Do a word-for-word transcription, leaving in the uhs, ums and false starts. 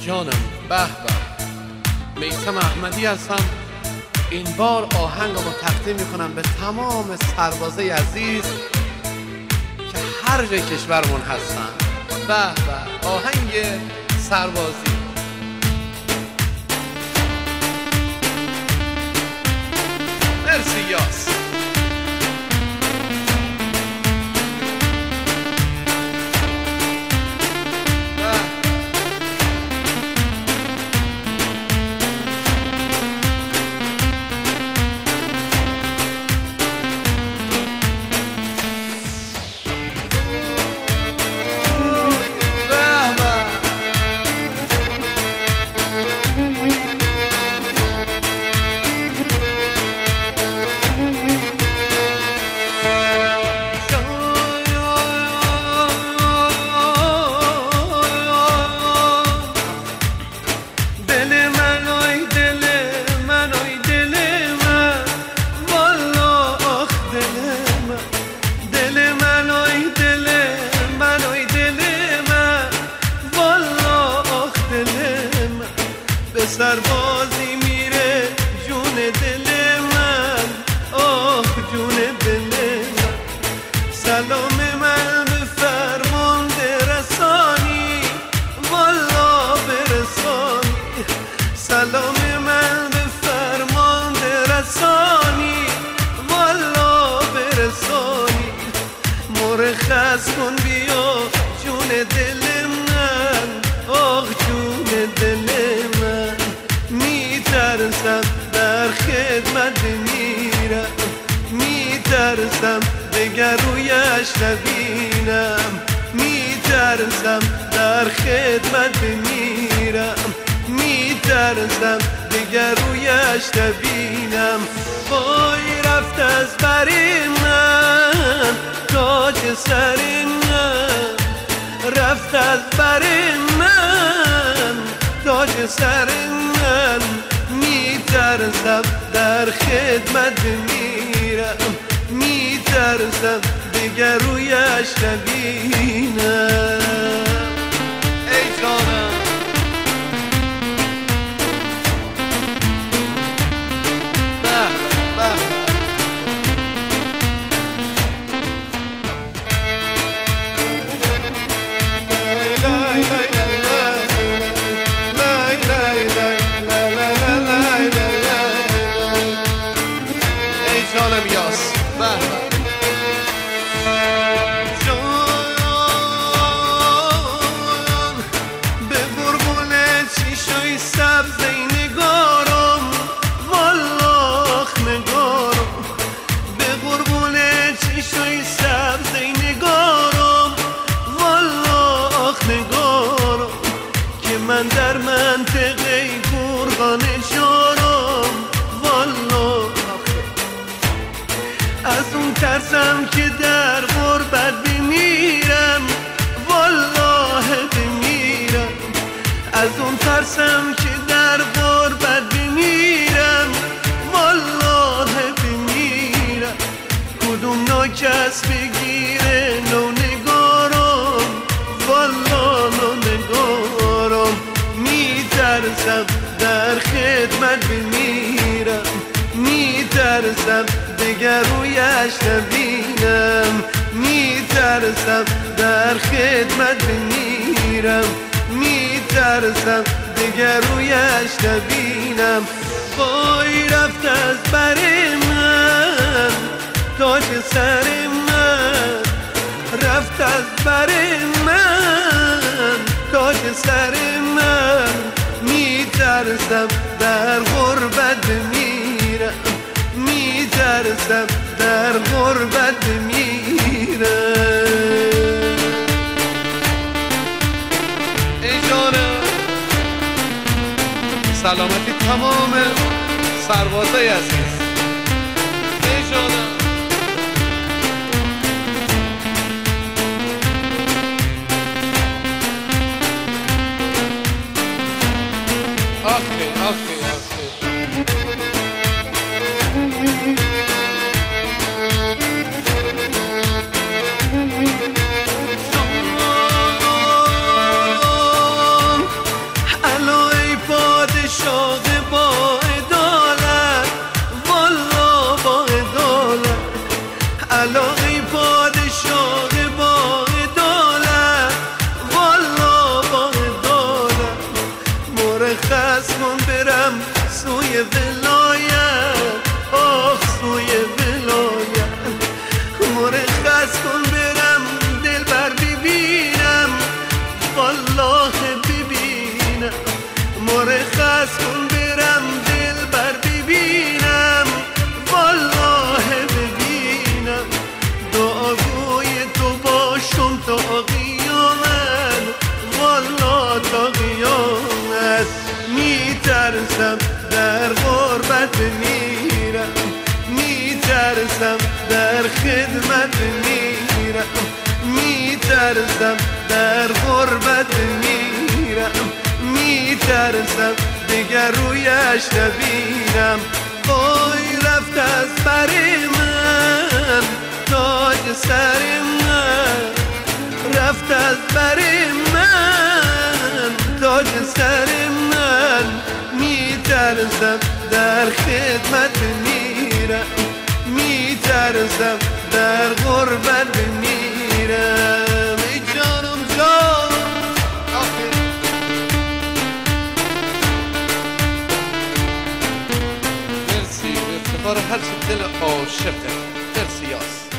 جانم. به به، میثم احمدی هستم. این بار آهنگ رو تقدیم میکنم به تمام سربازای عزیز که هر جای کشورمون هستن. به به، آهنگ سربازی. مرسی یاس. سربازی میره جون دل من، آه جون دل من. سلام من به فرمانده رسانی، والا برسانی. سلام من به فرمانده رسانی، والا برسانی. مرخص کن بیا جون دل من، آه جون دل من. میترسم در خدمت میرم، میترسم دگر رویش نبینم. میترسم در خدمت میرم، میترسم دگر رویش نبینم. وای رفت از بر من تاج سر من، رفت از بر من تاج سر من. میترسم در خدمت میرم، میترسم دیگر رویش نبینم. ای جانم به به. جانم یاس. به جان به قربون چشای سبز نگارم، والله نگارم. به قربون چشای سبز نگارم، والله نگارم. که من در منطقه گرگان شارم، والله. از اون ترسم که در غربت بمیرم، والله بمیرم. از اون ترسم که در غربت بمیرم، والله بمیرم. کدوم ناکس بگیره نو نگارم، والله نو نگارم. میترسم در خدمت بمیرم، میترسم دگر رویش نبینم. میترسم در خدمت بمیرم، میترسم دگر رویش نبینم. وای رفت از بر من تاج سر من، رفت از بر من تاج سر من. میترسم در غربت بمیرم، میترسم در غربت بمیرم. ای جانم. سلامتی تمام سربازای عزیز. ای جانم. آخه آخه آخه. میترسم در غربت میرم، میترسم دیگر رویش نبینم. وای رفت از بر من تاج سر من، رفت از بر من تاج سر من. میترسم در خدمت میرم، میترسم در غربت میرم. ای جانم جان مرسی به افتخار هر چه دل عاشقه. مرسی یاس.